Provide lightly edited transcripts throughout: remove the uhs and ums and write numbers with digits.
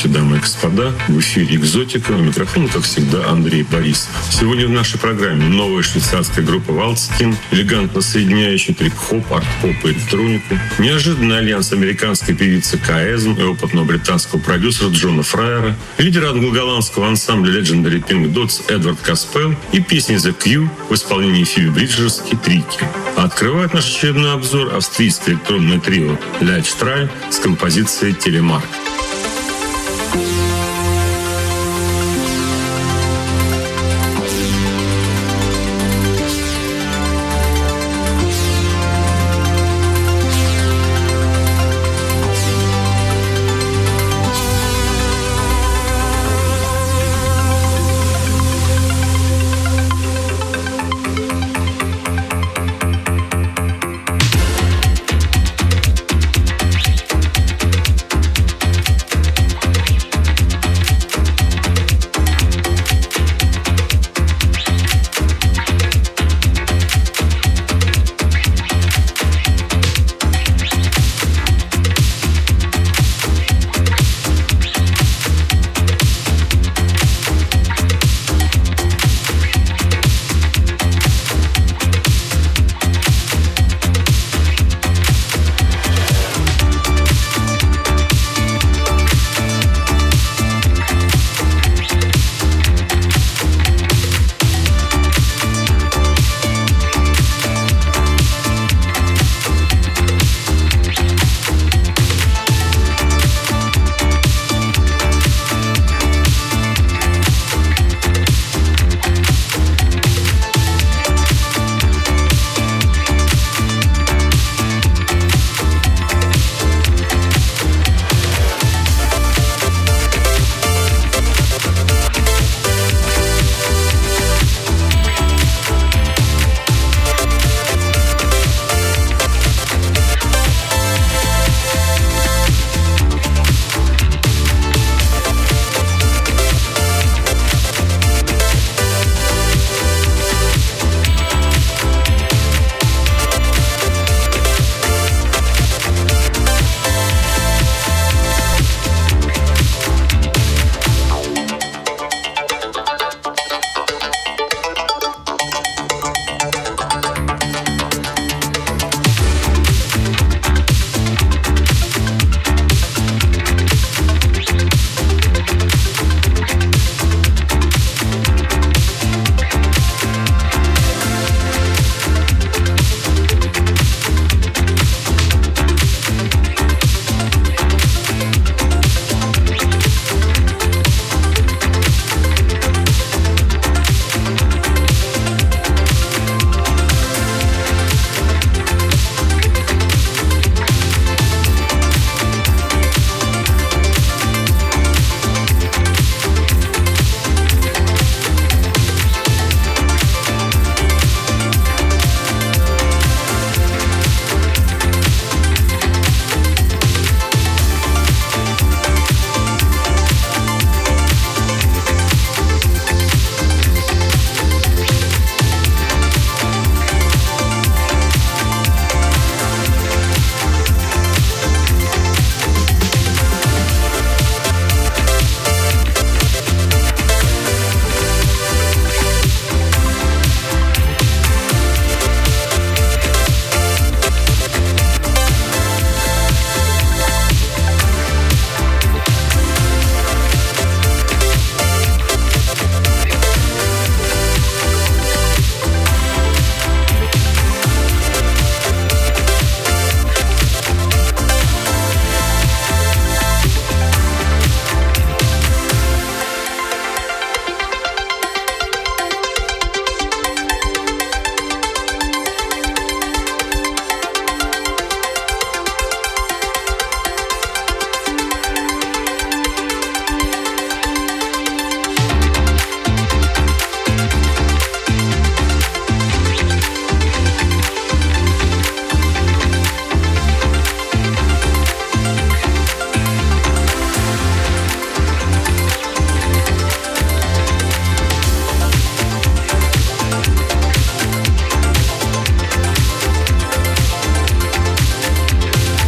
Здравствуйте, дамы и господа. В эфире «Экзотика». У микрофона, как всегда, Андрей Борисов. Сегодня в нашей программе новая швейцарская группа «Валдстин», элегантно соединяющая трип-хоп, арт-хоп и электронику, неожиданный альянс американской певицы Каэзм и опытного британского продюсера Джона Фрайера, лидер англо-голландского ансамбля Legendary Pink Dots Эдвард Каспел и песни The Q в исполнении Фиби Бриджерс и Трики. А открывает наш очередной обзор австрийское электронное трио «Лайчтраль» с композицией «Телемарк».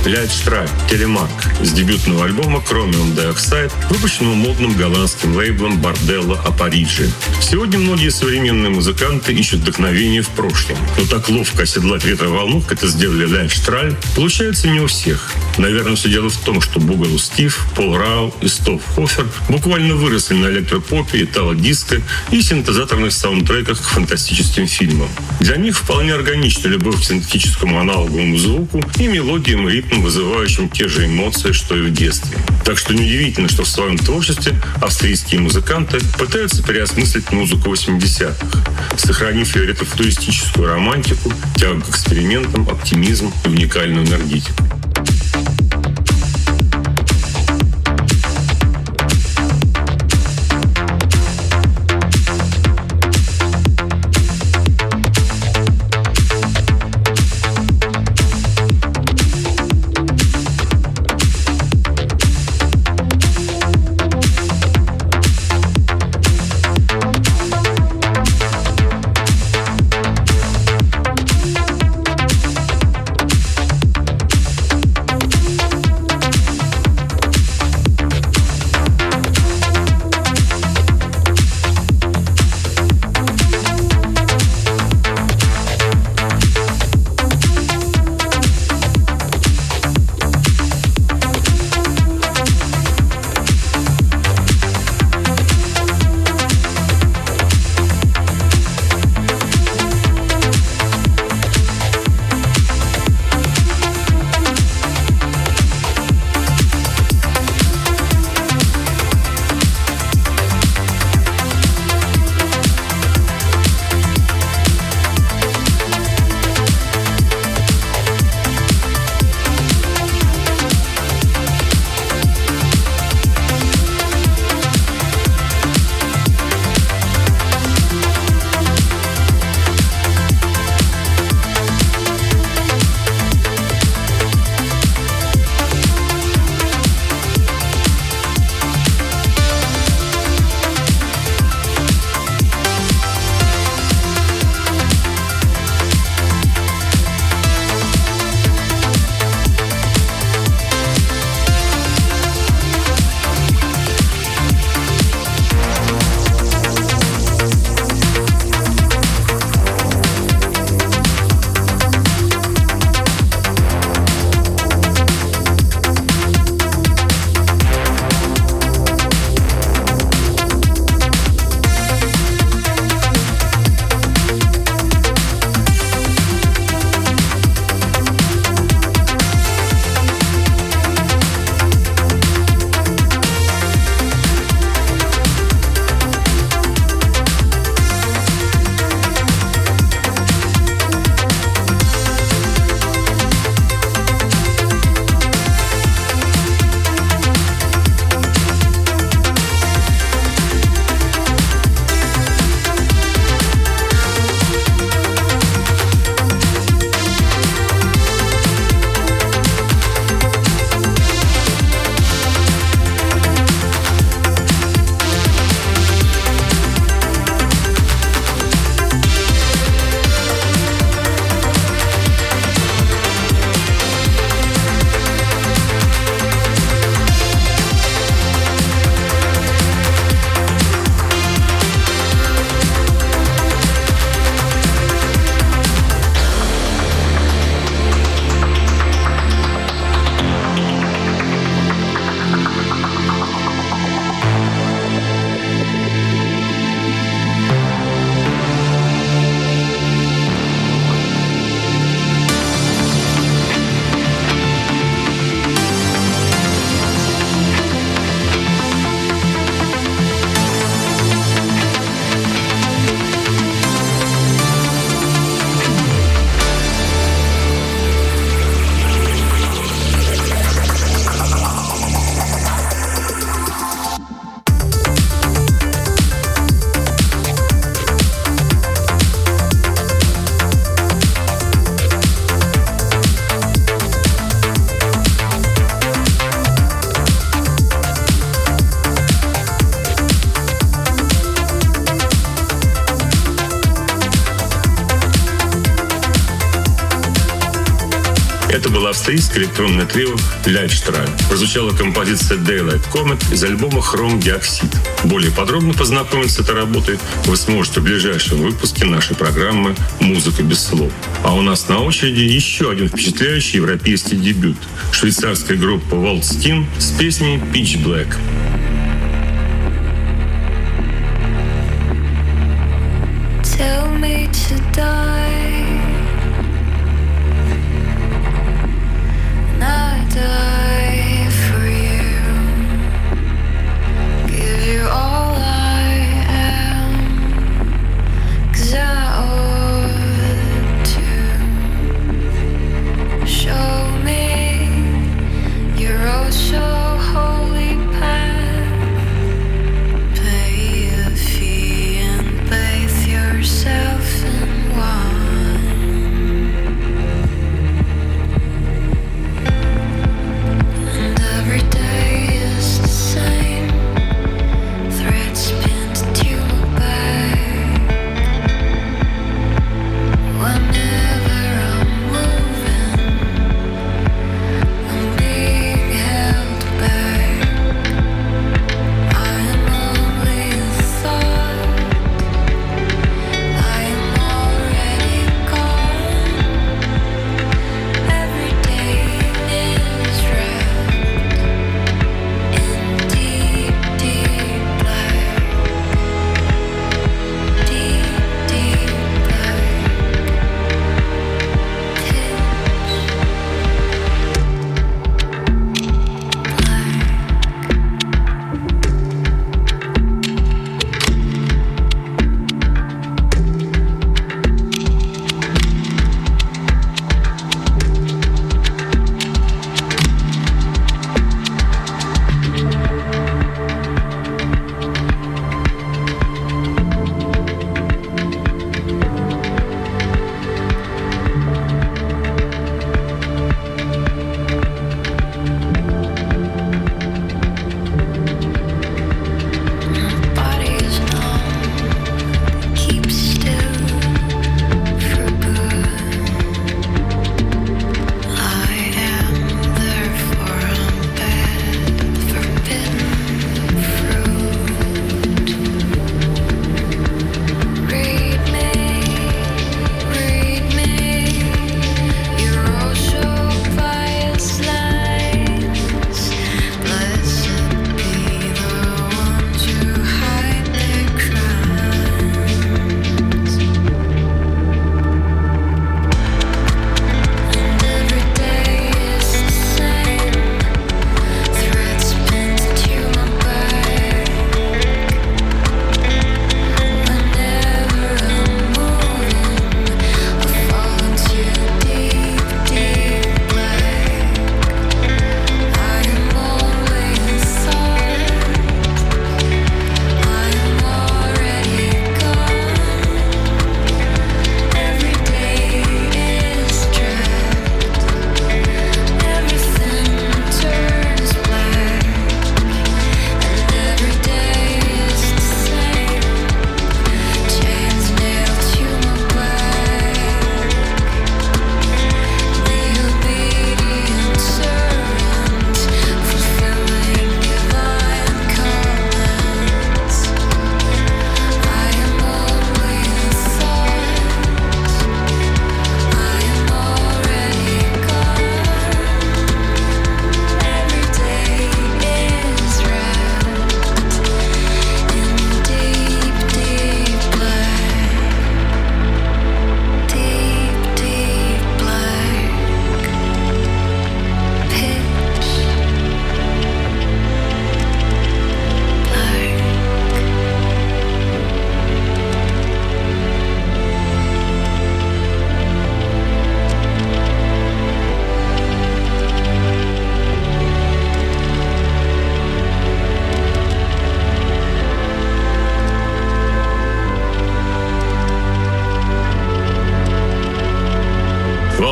Лайдштрайк Телемарк с дебютного альбома Chromium Dioxide, выпущенного модным голландским лейблом Bordello Apparigi. Сегодня многие современные музыканты ищут вдохновение в прошлом, но так ловко оседлать ретро-волну, как это сделали Лайдштрайк, получается не у всех. Наверное, все дело в том, что Бугалу Стив, Пол Рау и Стоп Хофер буквально выросли на электропопе, итало-диско и синтезаторных саундтреках к фантастическим фильмам. Для них вполне органична любовь к синтетическому аналоговому звуку и мелодиям и ритмам, вызывающим те же эмоции, что и в детстве. Так что неудивительно, что в своем творчестве австрийские музыканты пытаются переосмыслить музыку 80-х, сохранив ее ретро-футуристическую романтику, тягу к экспериментам, оптимизм и уникальную энергетику. Это было австрийское электронное трио «Лайфштраль». Прозвучала композиция «Daylight Comet» из альбома «Хром Диоксид». Более подробно познакомиться с этой работой вы сможете в ближайшем выпуске нашей программы «Музыка без слов». А у нас на очереди еще один впечатляющий европейский дебют – швейцарская группа Waltzkin с песней «Pitch Black». Tell me to die, and I die for you. Give you all I am, 'cause I ought to. Show me your oh so holy path. Pay a fee and bathe yourself in wine.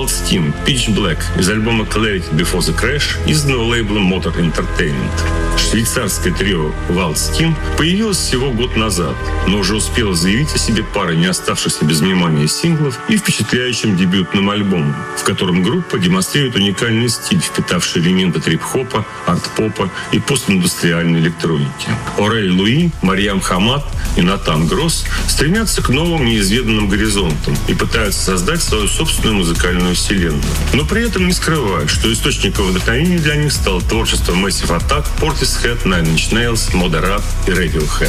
Waldstein Pitch Black из альбома Clarity Before the Crash, изданного лейблом Motor Entertainment. Швейцарское трио Waldstein появилось всего год назад, но уже успело заявить о себе парой не оставшихся без внимания синглов и впечатляющим дебютным альбомом, в котором группа демонстрирует уникальный стиль, впитавший элементы трип-хопа, арт-попа и постиндустриальной электроники. Орель Луи, Марьям Хамад и Натан Гросс стремятся к новым неизведанным горизонтам и пытаются создать свою собственную музыкальную вселенную. Но при этом не скрывают, что источником вдохновения для них стало творчество Massive Attack, Portishead, Nine Inch Nails, Moderat и Radiohead.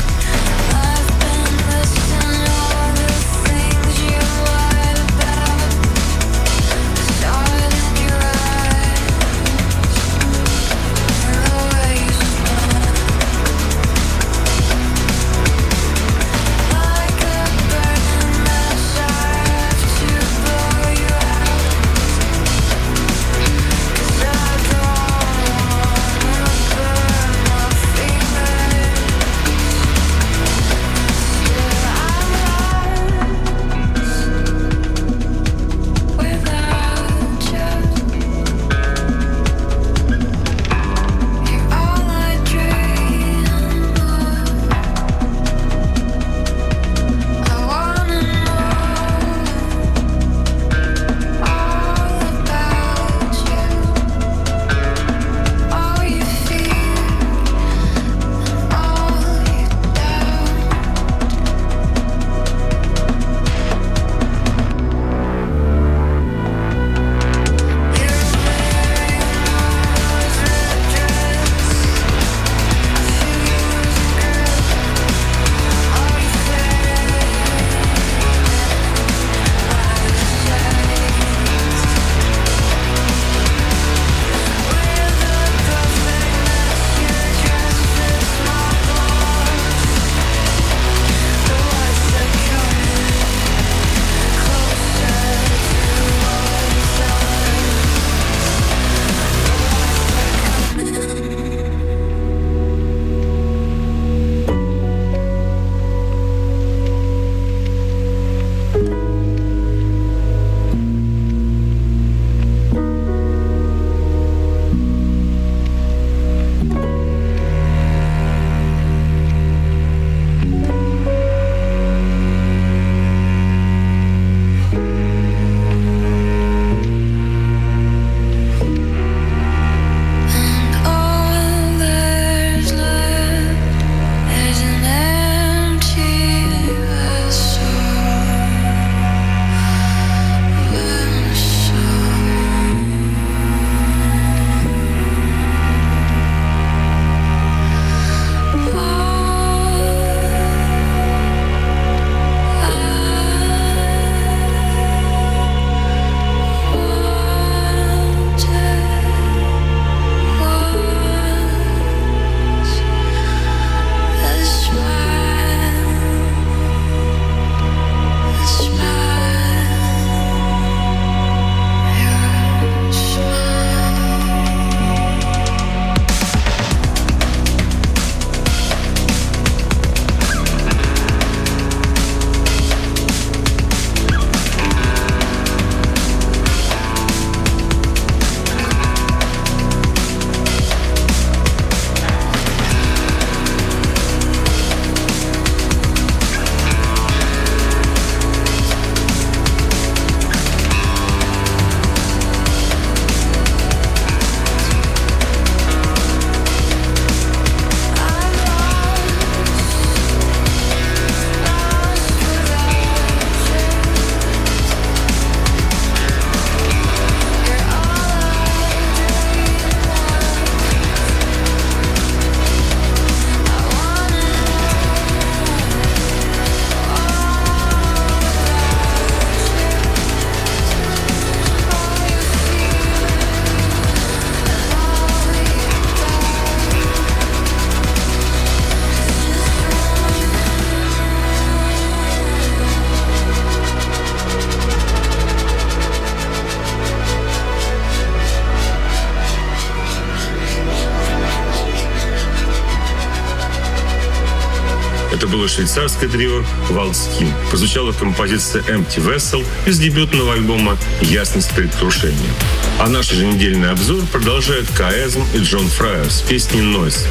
Это было швейцарское трио «Waltzkin». Прозвучала композиция «Empty Vessel» из дебютного альбома «Ясность предвкушения». А наш еженедельный обзор продолжает Chaasm и Джон Фрайер с песней «Noise».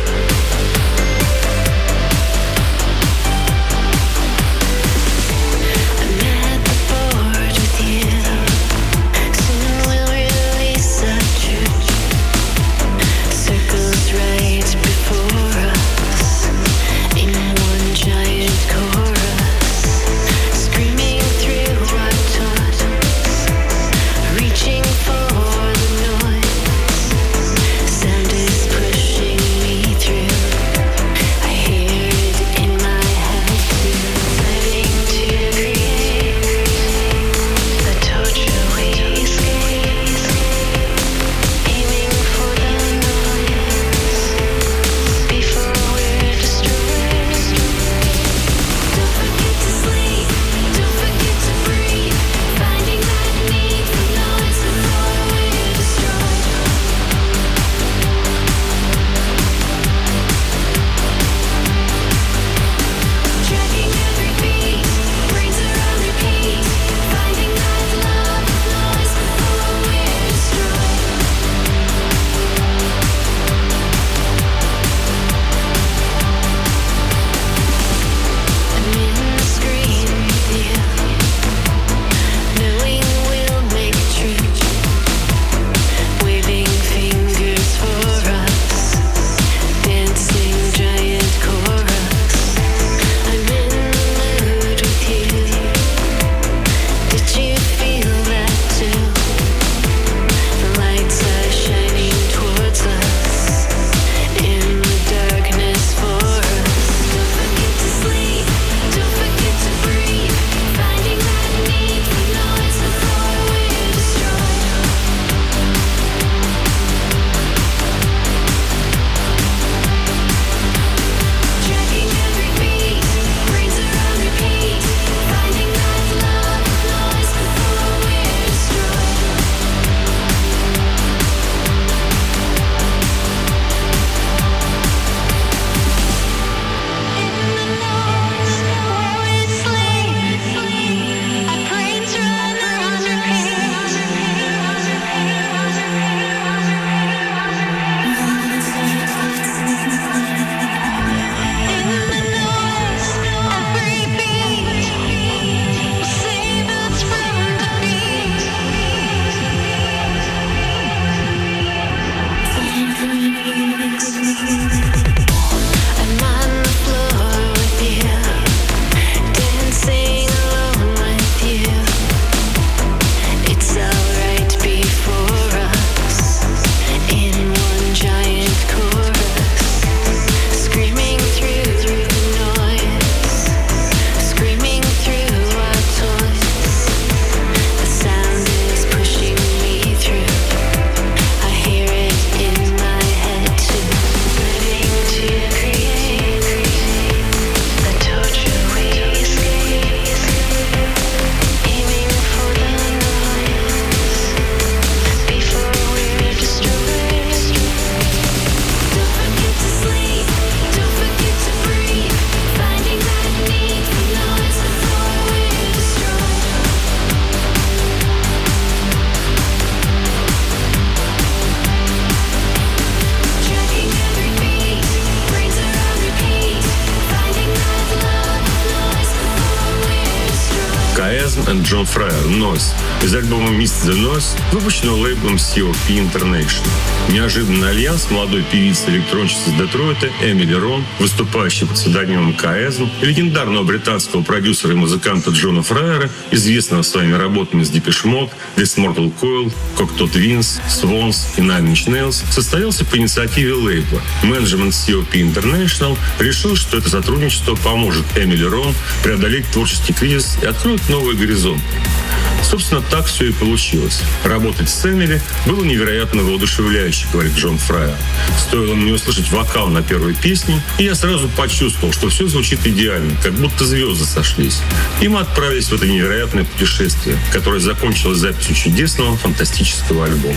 Chaasm и Джон Фрайер «Noise» из альбома «Mist the Noise», выпущенного лейблом COP International. Неожиданный альянс молодой певицы-электронщицы из Детройта Эмили Рон, выступающей под псевдонимом Chaasm, и легендарного британского продюсера и музыканта Джона Фрайера, известного своими работами с Depeche Mode, This Mortal Coil, Cocteau Twins, Swans и Nine Inch Nails, состоялся по инициативе лейбла. Менеджмент COP International решил, что это сотрудничество поможет Эмили Рон преодолеть творческий кризис и откроет новые горизонты. Собственно, так все и получилось. Работать с Эмили было невероятно воодушевляюще, говорит Джон Фрайер. Стоило мне услышать вокал на первой песне, и я сразу почувствовал, что все звучит идеально, как будто звезды сошлись. И мы отправились в это невероятное путешествие, которое закончилось записью чудесного, фантастического альбома.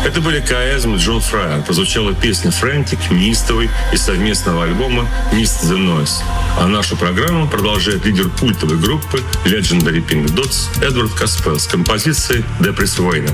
Это были Каэзм и Джон Фрайер. Прозвучала песня «Frantic», неистовый из совместного альбома «Mist the Noise». А нашу программу продолжает лидер культовой группы Legendary Pink Dots Эдвард Каспел с композицией «Depress Vader».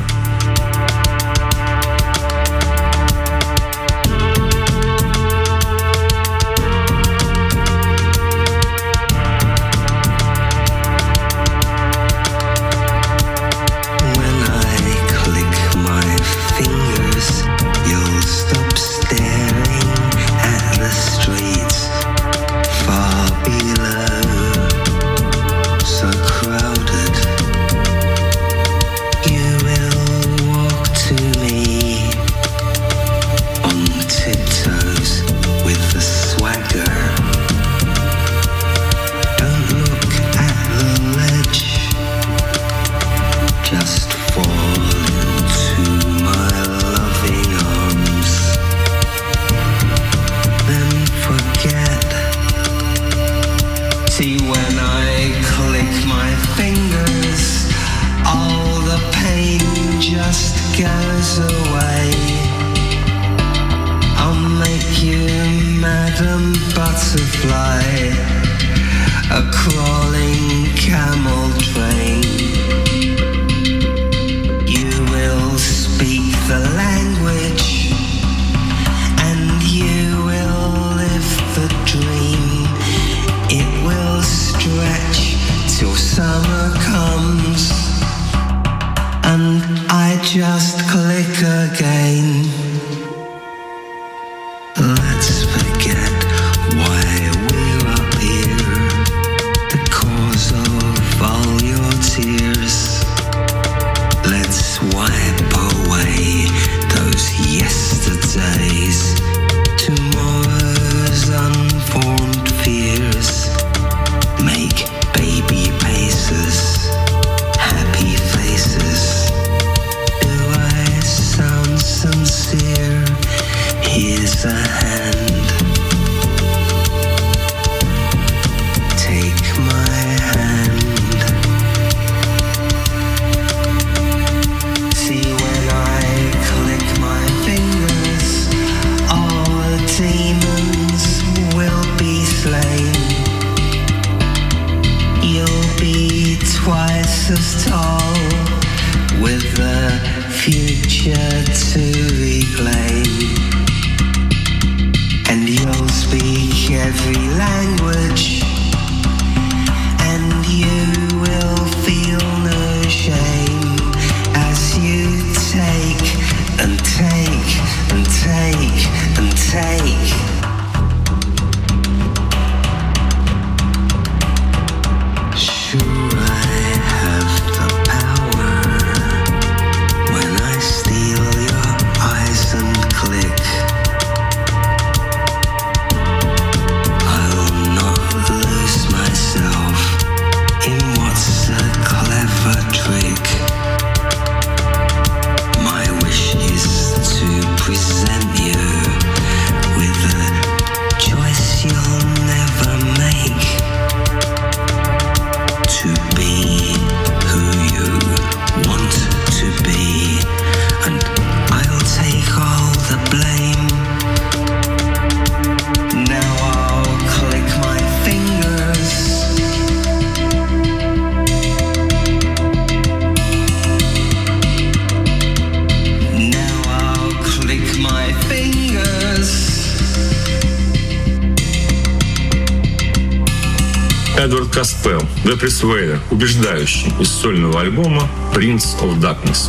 Эдвард Каспел, Depress Vader, убеждающий из сольного альбома Prince of Darkness.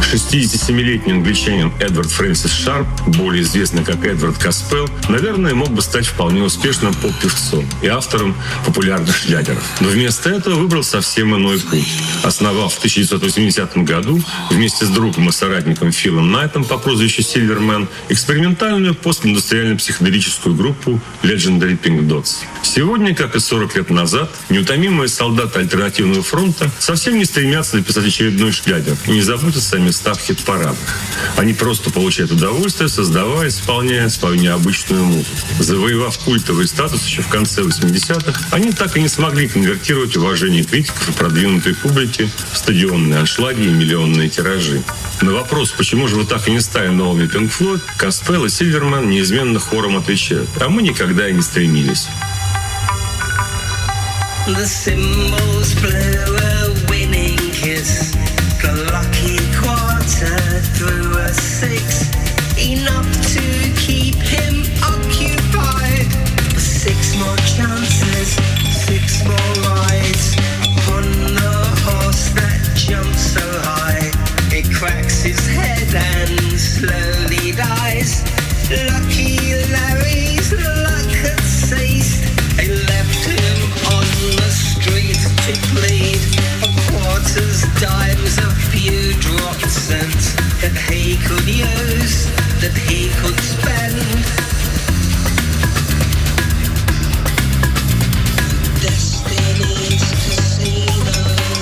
67-летний англичанин Эдвард Фрэнсис Шарп, более известный как Эдвард Каспел, наверное, мог бы стать вполне успешным поп-певцом и автором популярных шлягеров. Но вместо этого выбрал совсем иной путь. Основав в 1980 году вместе с другом и соратником Филом Найтом по прозвищу Сильвермен экспериментальную постиндустриально-психоделическую группу Legendary Pink Dots. Сегодня, как и 40 лет назад, Неутомимые солдаты альтернативного фронта совсем не стремятся написать очередной шлягер и не заботятся о местах в хит-парадах. Они просто получают удовольствие, создавая и исполняя свою необычную музыку. Завоевав культовый статус еще в конце 80-х, они так и не смогли конвертировать уважение критиков и продвинутой публики в стадионные аншлаги и миллионные тиражи. На вопрос, почему же вы так и не стали новыми Pink Floyd, Каспел и Сильверман неизменно хором отвечают: а мы никогда и не стремились. The cymbals blew a winning kiss, the lucky quarter through a six, enough to keep him occupied. 6 more chances, 6 more rides, upon the horse that jumps so high. It cracks his head and slowly dies. Lucky Larry's luck had ceased. They left him on the street to bleed. A quarter's dimes, a few dropped cents that he could use, that he could spend. Destiny's Casino.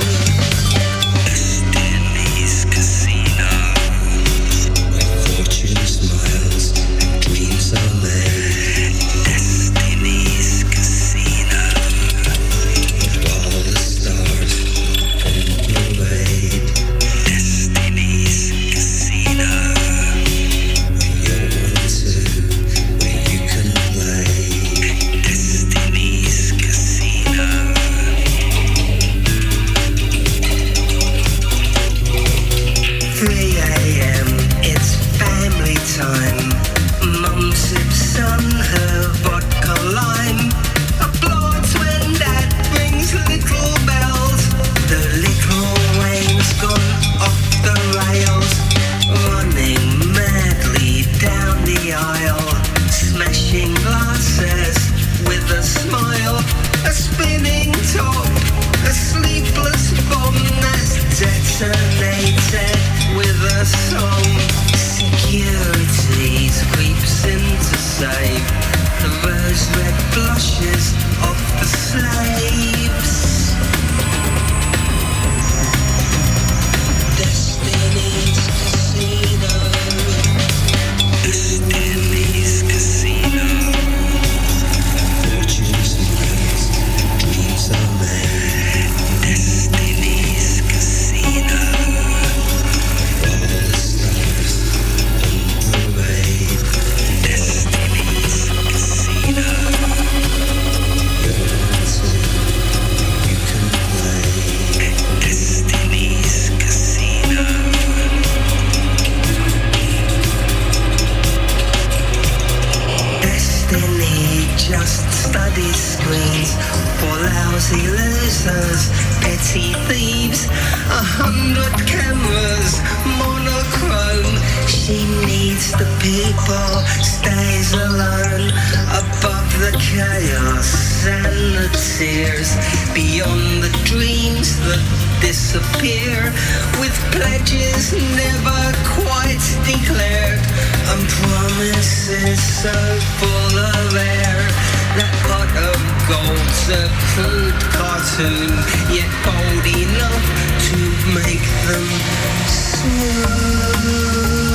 Destiny's Casino. Where fortune smiles and dreams are made. Destiny's Casino. All the stars on parade. Destiny's Casino. Where you're one two, where you can play. Destiny's Casino. 3 a.m. It's family time. Mum sips on her vodka lime. Applauds when Dad rings little bells. The little Wayne's gone off the rails, running madly down the aisle, smashing glasses with a smile. A spinning top, a sleepless bomb that's detonated with a song. Security creeps in to save the rose-red blushes of the slaves. Destiny's Casino. Destiny's Casino. Fortune smiles, dreams are made. Destiny's Casino. All the stars on parade. Destiny's Casino. You're one two, you can play. Destiny's Casino. Destiny just studies screens for lousy losers, petty thieves. 100 cameras, monochrome. She needs the people, stays alone, above the chaos and the tears, beyond the dreams that disappear, with pledges never quite declared, and promises so full of air. That pot of gold's a crude cartoon, yet bold enough to make them swoon.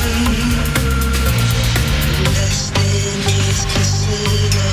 Destiny's Casino.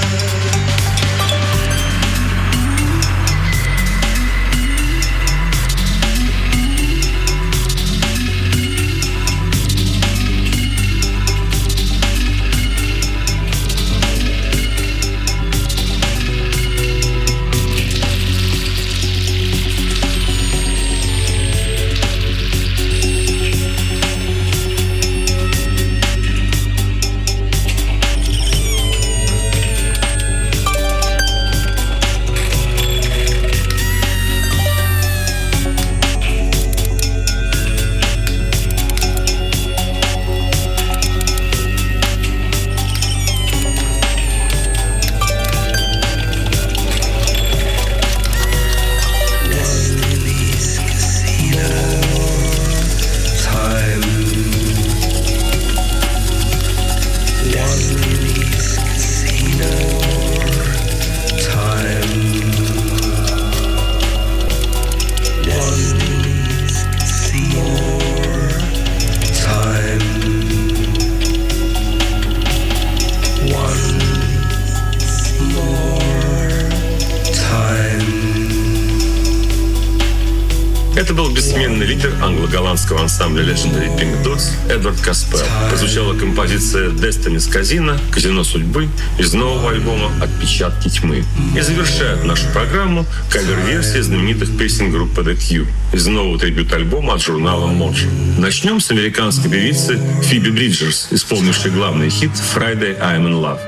Это был бессменный лидер англо-голландского ансамбля Legendary Pink Dots Эдвард Каспел. Прозвучала композиция Destiny's Casino «Казино судьбы» из нового альбома «Отпечатки тьмы». И завершает нашу программу кавер-версия знаменитых песен группы The Cure из нового трибьют-альбома от журнала Mojo. Начнем с американской певицы Фиби Бриджерс, исполнившей главный хит «Friday I'm in Love».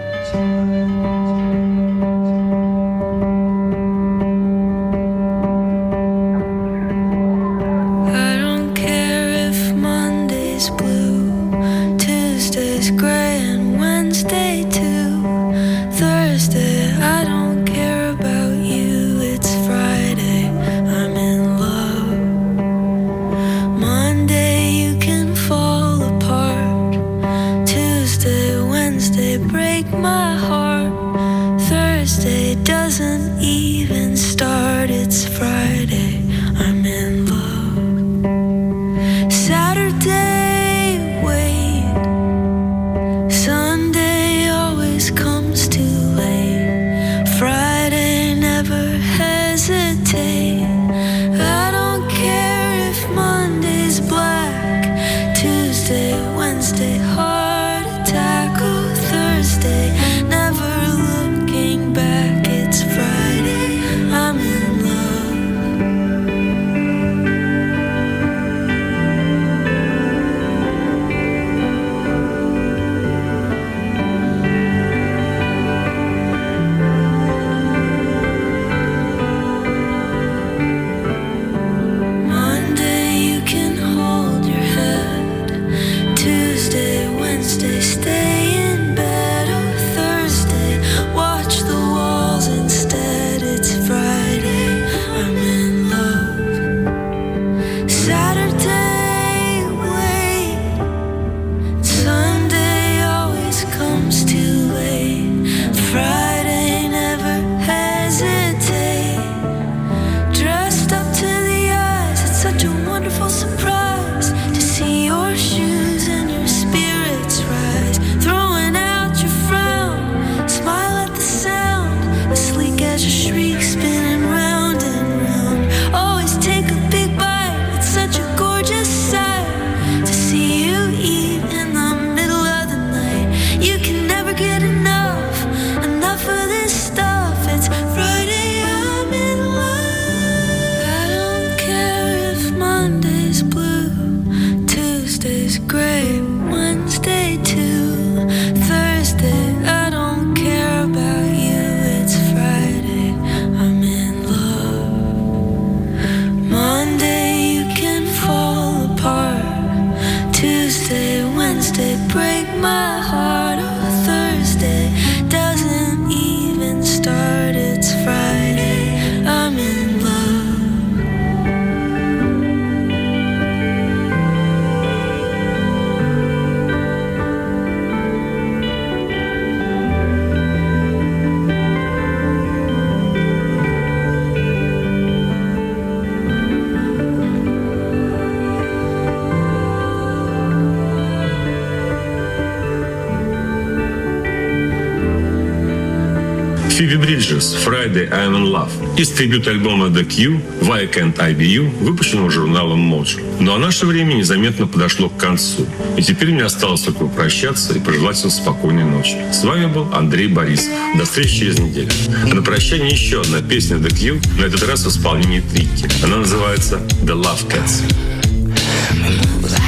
Фиби Бриджерс «Friday I'm in Love» из трибьют-альбома The Cure «Why Can't I Be You», выпущенного журналом Mojo. Ну а наше время незаметно подошло к концу. И теперь мне осталось только попрощаться и пожелать вам спокойной ночи. С вами был Андрей Борисов. До встречи через неделю. А на прощание еще одна песня The Cure, на этот раз в исполнении Трикки. Она называется «The Love Cats».